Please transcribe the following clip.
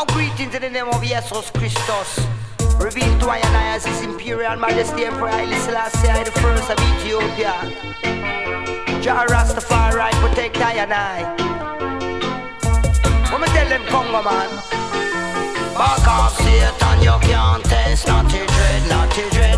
Now greetings in the name of Jesus Christus, revealed to I and I as His Imperial Majesty Emperor Haile Selassie I the First of Ethiopia. Jah Rastafari protect I and I. What me tell them Congo man? Back off Satan, you can't test, not to dread, not to dread.